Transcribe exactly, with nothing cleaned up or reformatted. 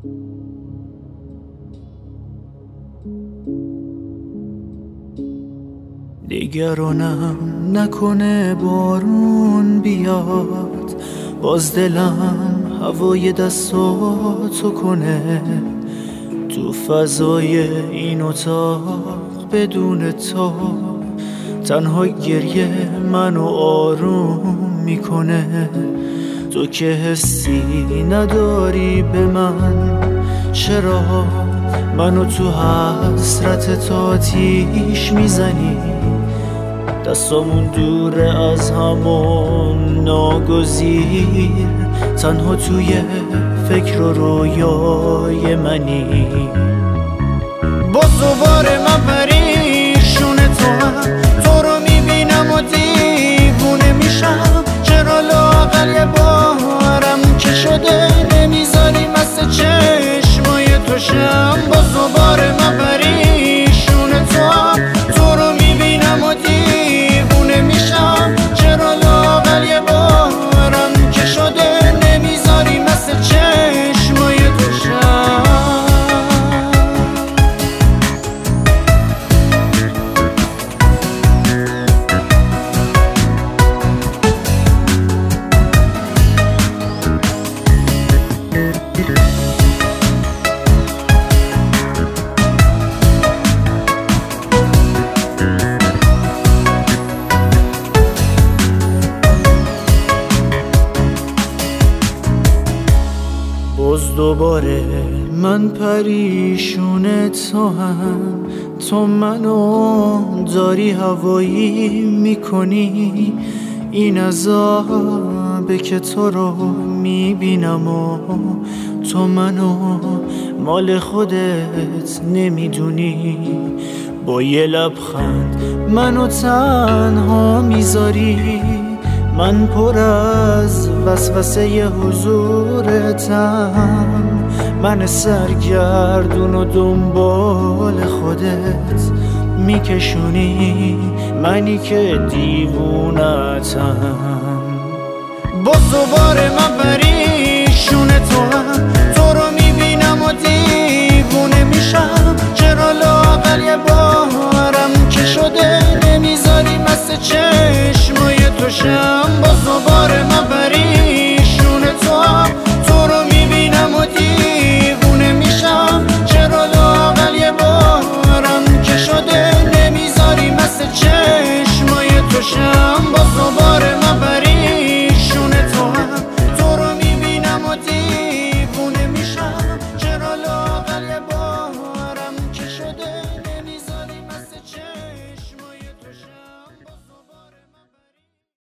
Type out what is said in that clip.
نگرانم نکنه بارون بیاد، باز دلم هوای دستاتو کنه. تو فضای این اتاق بدون تو تنها گریه منو آروم میکنه. تو که حسی نداری به من، چرا منو تو حسرت آتیش میزنی؟ دستامون دوره از همون ناگزیر، تنها توی فکر و رویای منی. باز دوباره من پریشون تو هم، تو رو میبینم و دیوونه میشم. چرا لااقل یه بارم که شده نمیذاری مست چشمای تو شم؟ باز دوباره من پریشون تو هم، تو رو میبینم و دیوونه میشم. چرا لااقل یه بارم که شده نمیذاری مست چشمای تو شم؟ باز دوباره من پریشون تو هم، تو منو داری هوایی میکنی. این عذابه که تو رو میبینم و تو منو مال خودت نمیدونی. با یه لبخند منو تنها میذاری، من پر از وسوسه ی حضورتم. من سرگردون و دنبال خودت میکشونی، منی که دیوونتم. باز دوباره من پریشون تو هم، تو رو میبینم و دیوونه میشم. چرا لااقل یه بارم که شده نمیذاری مست چشمای تو شم؟